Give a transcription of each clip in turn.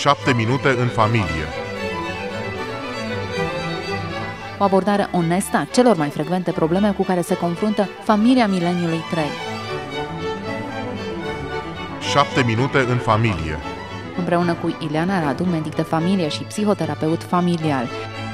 7 minute în familie. O abordare onestă a celor mai frecvente probleme cu care se confruntă familia mileniului 3. 7 minute în familie. Împreună cu Ileana Radu, medic de familie și psihoterapeut familial.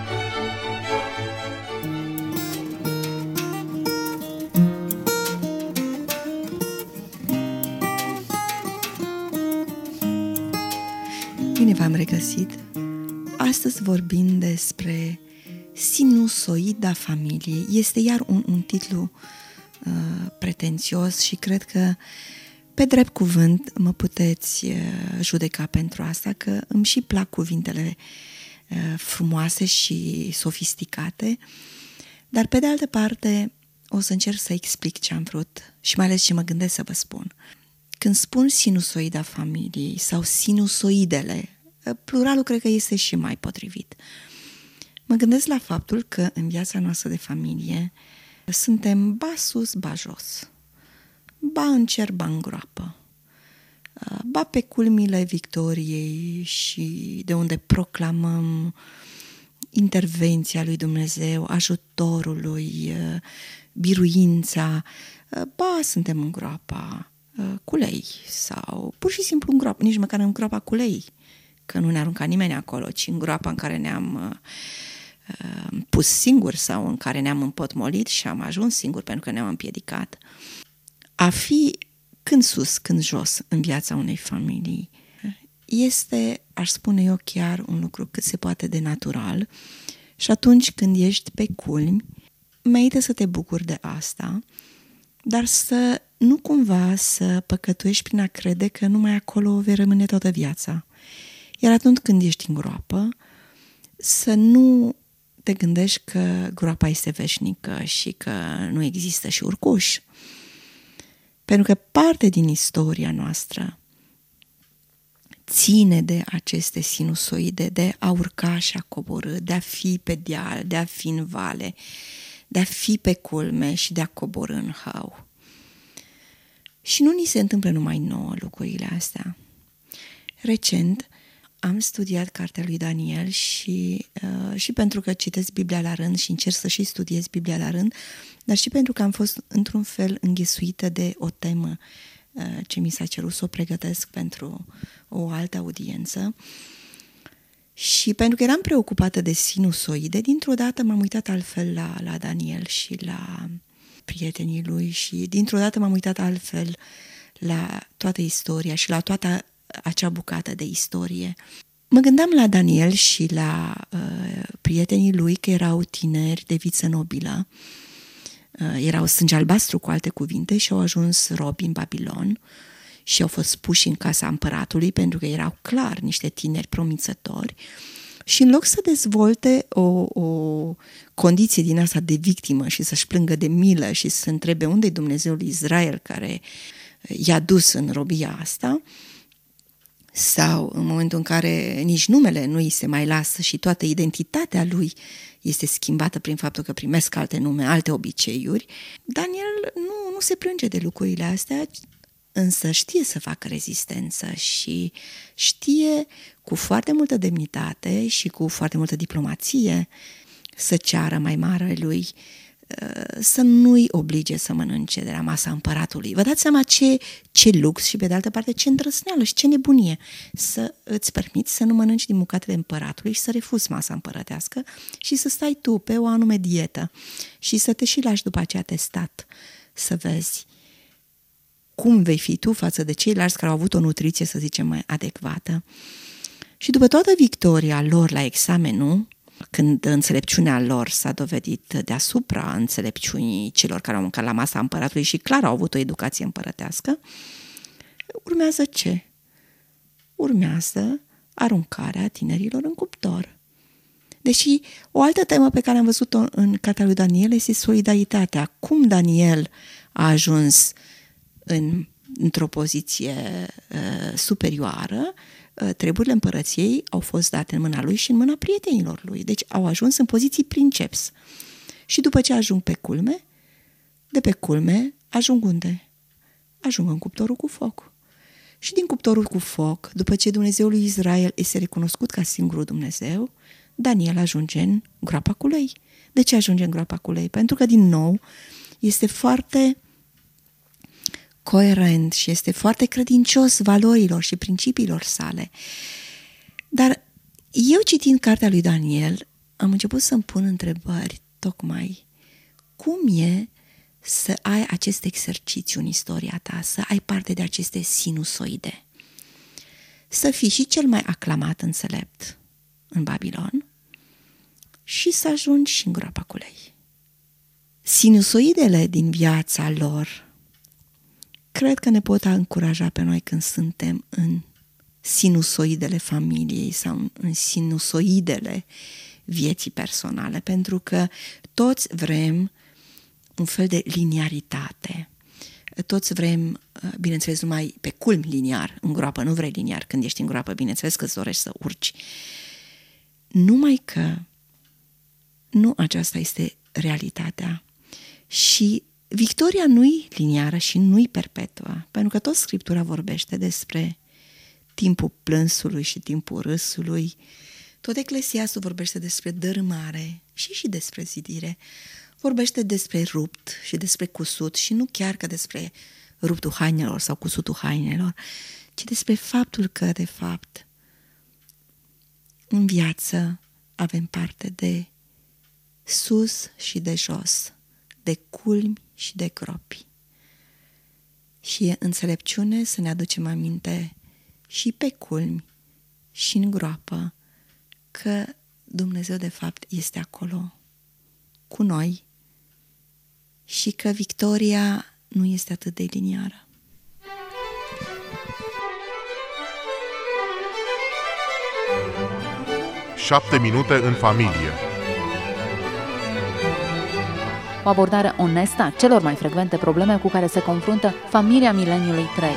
Bine v-am regăsit! Astăzi vorbim despre sinusoida familiei. Este iar un titlu pretențios și cred că pe drept cuvânt mă puteți judeca pentru asta, că îmi și plac cuvintele frumoase și sofisticate, dar pe de altă parte o să încerc să explic ce am vrut și mai ales ce mă gândesc să vă spun. Când spun sinusoida familiei sau sinusoidele, pluralul cred că este și mai potrivit. Mă gândesc la faptul că în viața noastră de familie suntem ba sus, ba jos, ba în cer, ba în groapă, ba pe culmile victoriei și de unde proclamăm intervenția lui Dumnezeu, ajutorul lui, biruința, ba suntem în groapa culei sau pur și simplu în groapă, nici măcar în groapa culei, că nu ne arunca nimeni acolo, ci în groapa în care ne-am pus singuri sau în care ne-am împotmolit și am ajuns singuri pentru că ne-am împiedicat. A fi când sus, când jos în viața unei familii este, aș spune eu, chiar un lucru cât se poate de natural și atunci când ești pe culmi, merită să te bucuri de asta, dar să nu cumva să păcătuiești prin a crede că numai acolo vei rămâne toată viața. Iar atunci când ești în groapă, să nu te gândești că groapa este veșnică și că nu există și urcuș. Pentru că parte din istoria noastră ține de aceste sinusoide, de a urca și a coborî, de a fi pe deal, de a fi în vale, de a fi pe culme și de a coborî în hău. Și nu ni se întâmplă numai nouă lucrurile astea. Recent am studiat cartea lui Daniel și pentru că citesc Biblia la rând și încerc să și studiez Biblia la rând, dar și pentru că am fost într-un fel înghesuită de o temă ce mi s-a cerut să o pregătesc pentru o altă audiență. Și pentru că eram preocupată de sinusoide, dintr-o dată m-am uitat altfel la Daniel și la prietenii lui și dintr-o dată m-am uitat altfel la toată istoria și la toată acea bucată de istorie. Mă gândeam la Daniel și la prietenii lui, că erau tineri de viță nobilă, erau sânge albastru, cu alte cuvinte, și au ajuns robi în Babilon și au fost puși în casa împăratului pentru că erau clar niște tineri promițători. Și în loc să dezvolte o condiție din asta de victimă și să-și plângă de milă și să întrebe unde e Dumnezeul Israel care i-a dus în robia asta, sau în momentul în care nici numele nu îi se mai lasă și toată identitatea lui este schimbată prin faptul că primesc alte nume, alte obiceiuri, Daniel nu se plânge de lucrurile astea, însă știe să facă rezistență și știe cu foarte multă demnitate și cu foarte multă diplomație să ceară mai mare lui să nu-i oblige să mănânce de la masa împăratului. Vă dați seama ce lux și pe de altă parte ce îndrăzneală și ce nebunie să îți permiți să nu mănânci din bucatele împăratului și să refuzi masa împărătească și să stai tu pe o anume dietă și să te și lași după aceea testat să vezi cum vei fi tu față de ceilalți care au avut o nutriție, să zicem, mai adecvată. Și după toată victoria lor la examenul, când înțelepciunea lor s-a dovedit deasupra înțelepciunii celor care au mâncat la masa împăratului și clar au avut o educație împărătească, urmează ce? Urmează aruncarea tinerilor în cuptor. Deși o altă temă pe care am văzut-o în cartea lui Daniel este solidaritatea. Cum Daniel a ajuns într-o poziție superioară, treburile împărăției au fost date în mâna lui și în mâna prietenilor lui. Deci au ajuns în poziții princeps. Și după ce ajung pe culme, de pe culme ajung unde? Ajung în cuptorul cu foc. și din cuptorul cu foc. După ce Dumnezeul lui Israel este recunoscut ca singurul Dumnezeu, Daniel ajunge în groapa cu lei. De ce ajunge în groapa cu lei? Pentru că, din nou, este foarte coerent și este foarte credincios valorilor și principiilor sale. Dar eu, citind cartea lui Daniel, am început să-mi pun întrebări tocmai cum e să ai acest exercițiu în istoria ta, să ai parte de aceste sinusoide, să fii și cel mai aclamat înțelept în Babilon și să ajungi și în groapa cu lei. Sinusoidele din viața lor cred că ne pot încuraja pe noi când suntem în sinusoidele familiei sau în sinusoidele vieții personale, pentru că toți vrem un fel de liniaritate. Toți vrem, bineînțeles, numai pe culmi liniar, în groapă, nu vrei liniar. Când ești în groapă, bineînțeles că îți dorești să urci. Numai că nu aceasta este realitatea. Și victoria nu-i liniară și nu-i perpetuă, pentru că tot Scriptura vorbește despre timpul plânsului și timpul râsului. Tot Eclesiastul vorbește despre dărâmare și despre zidire. Vorbește despre rupt și despre cusut și nu chiar că despre ruptul hainelor sau cusutul hainelor, ci despre faptul că, de fapt, în viață avem parte de sus și de jos, de culmi și de gropi. Și e înțelepciune să ne aducem aminte și pe culmi și în groapă că Dumnezeu, de fapt, este acolo cu noi și că victoria nu este atât de liniară. Șapte minute în familie. O abordare onestă a celor mai frecvente probleme cu care se confruntă familia mileniului 3.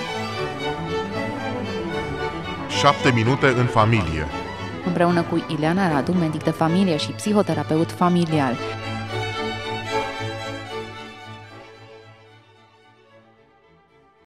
7 minute în familie. Împreună cu Ileana Radu, medic de familie și psihoterapeut familial.